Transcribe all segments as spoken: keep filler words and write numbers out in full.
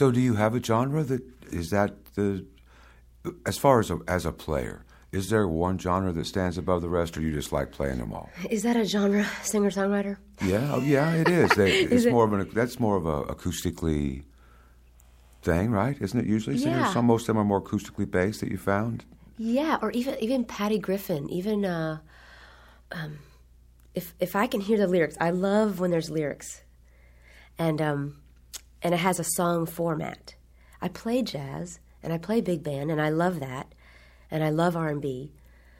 So do you have a genre that is that the as far as a, as a player? Is there one genre that stands above the rest, or you just like playing them all? Is that a genre, singer-songwriter? Yeah, oh, yeah, it is. They, is it's it? more of an that's more of a acoustically thing, right? Isn't it usually? Singers, Yeah. some most of them are more acoustically based that you found. Yeah, or even even Patty Griffin. Even uh, um, if if I can hear the lyrics, I love when there's lyrics, and um, and it has a song format. I play jazz and I play big band, and I love that. And I love R and B.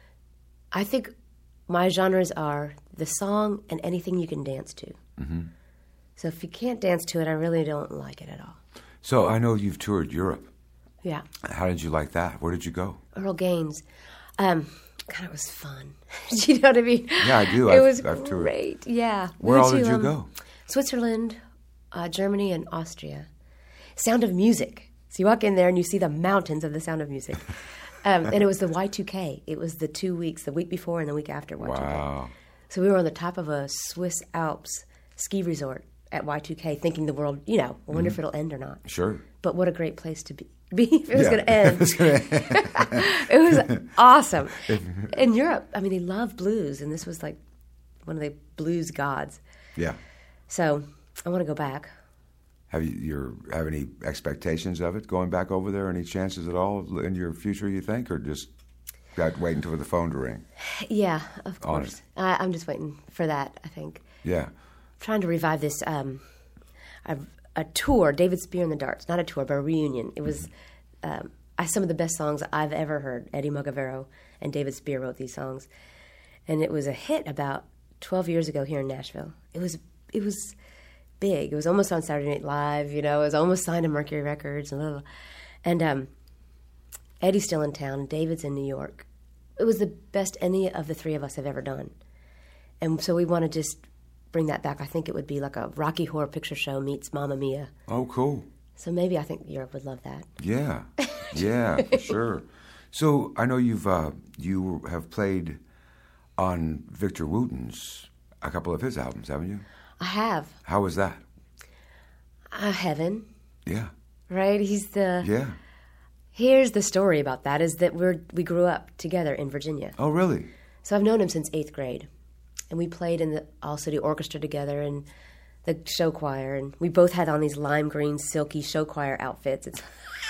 I think my genres are the song and anything you can dance to. Mm-hmm. So if you can't dance to it, I really don't like it at all. So I know you've toured Europe. Yeah. How did you like that? Where did you go? Earl Gaines. Um, God, it was fun. Do you know what I mean? Yeah, I do. It I've, was I've toured. great. Yeah. We Where went all did to, you um, go? Switzerland, uh, Germany, and Austria. Sound of Music. So you walk in there and you see the mountains of the Sound of Music. Um, and it was the Y two K. It was the two weeks, the week before and the week after Y two K. Wow. So we were on the top of a Swiss Alps ski resort at Y two K, thinking the world, you know, I wonder mm-hmm. if it'll end or not. Sure. But what a great place to be, be if it was Yeah. going to end. It was gonna end. It was awesome. In Europe, I mean, they love blues, and this was like one of the blues gods. Yeah. So I want to go back. Have you your have any expectations of it going back over there? Any chances at all in your future, you think, or just got waiting for the phone to ring? Yeah, of On course. I, I'm just waiting for that, I think. Yeah. Trying to revive this um, a, a tour, David Spear and the Darts. Not a tour, but a reunion. It was um, I, some of the best songs I've ever heard. Eddie Mogavero and David Spear wrote these songs, and it was a hit about twelve years ago here in Nashville. It was it was. big. It was almost on Saturday Night Live, you know. It was almost signed to Mercury Records. And, blah, blah. and um, Eddie's still in town. David's in New York. It was the best any of the three of us have ever done. And so we want to just bring that back. I think it would be like a Rocky Horror Picture Show meets Mamma Mia. Oh, cool. So maybe I think Europe would love that. Yeah. Yeah, for sure. So I know you've uh, you have played on Victor Wooten's, a couple of his albums, haven't you? I have. How was that? Uh, heaven. Yeah. Right? He's the... Yeah. Here's the story about that, is that we're we grew up together in Virginia. Oh, really? So I've known him since eighth grade. And we played in the All-City Orchestra together and the show choir. And we both had on these lime green, silky show choir outfits. It's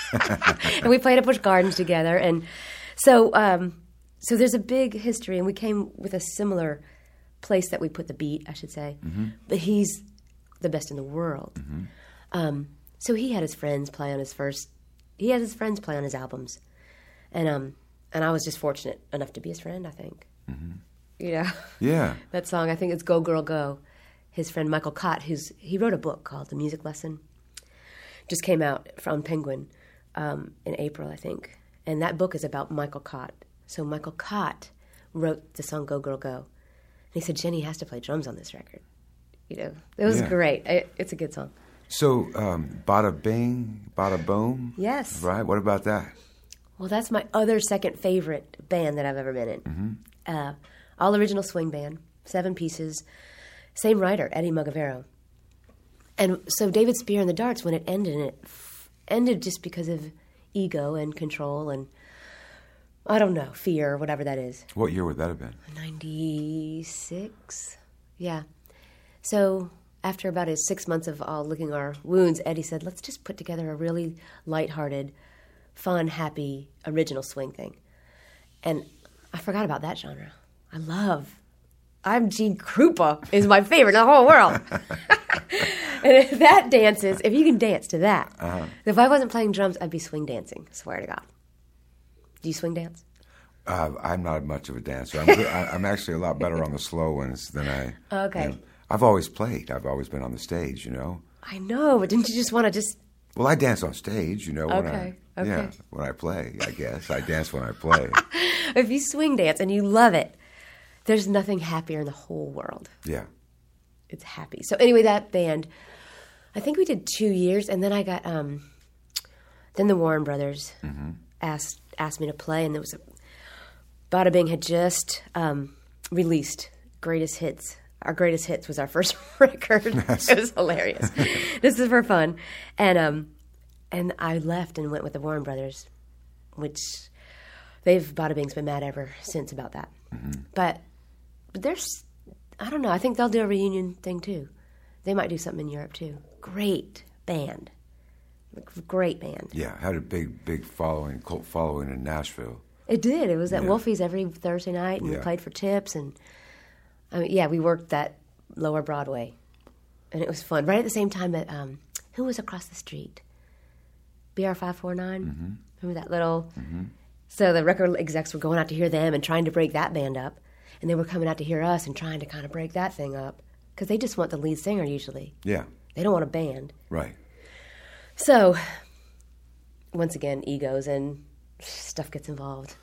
and we played at Busch Gardens together. And so, um, so there's a big history. And we came with a similar... place that we put the beat, I should say. Mm-hmm. But he's the best in the world. Mm-hmm. Um, so he had his friends play on his first... He had his friends play on his albums. And um, and I was just fortunate enough to be his friend, I think. Mm-hmm. You know? Yeah. That song, I think it's Go Girl Go. His friend Michael Cott, who's he wrote a book called The Music Lesson. Just came out from Penguin um, in April, I think. And that book is about Michael Cott. So Michael Cott wrote the song Go Girl Go. And he said, Jenny has to play drums on this record. You know, it was Yeah. great. It, it's a good song. So, um, Bada Bing, Bada Boom? Yes. Right? What about that? Well, that's my other second favorite band that I've ever been in. Mm-hmm. Uh, all original swing band, seven pieces. Same writer, Eddie Mogavero. And so David Spear and the Darts, when it ended, it f- ended just because of ego and control and, I don't know, fear, whatever that is. What year would that have been? ninety-six Yeah. So after about his six months of all licking our wounds, Eddie said, let's just put together a really lighthearted, fun, happy, original swing thing. And I forgot about that genre. I love, I'm Gene Krupa is my favorite in the whole world. And if that dances, if you can dance to that, uh-huh. If I wasn't playing drums, I'd be swing dancing, swear to God. Do you swing dance? Uh, I'm not much of a dancer. I'm, good, I, I'm actually a lot better on the slow ones than I. Okay. You know, I've always played. I've always been on the stage, you know. I know, but didn't you just want to just... Well, I dance on stage, you know. When okay, I, okay. Yeah, when I play, I guess. I dance when I play. If you swing dance and you love it, there's nothing happier in the whole world. Yeah. It's happy. So anyway, that band, I think we did two years, and then I got... um Then the Warren Brothers mm-hmm. asked asked me to play, and there was a... Bada Bing had just um, released Greatest Hits. Our Greatest Hits was our first record. It was hilarious. This is for fun. And um, and I left and went with the Warren Brothers, which they've Bada Bing's been mad ever since about that. Mm-hmm. But but there's, I don't know. I think they'll do a reunion thing too. They might do something in Europe too. Great band, great band. Yeah, had a big big following, cult following in Nashville. It did. It was at Yeah. Wolfie's every Thursday night, and Yeah. we played for tips, and I mean, yeah, we worked that Lower Broadway, and it was fun. Right at the same time that um, who was across the street? B R five forty-nine. Mm-hmm. Remember that little? Mm-hmm. So the record execs were going out to hear them and trying to break that band up, and they were coming out to hear us and trying to kind of break that thing up because they just want the lead singer usually. Yeah. They don't want a band. Right. So once again, egos and stuff gets involved.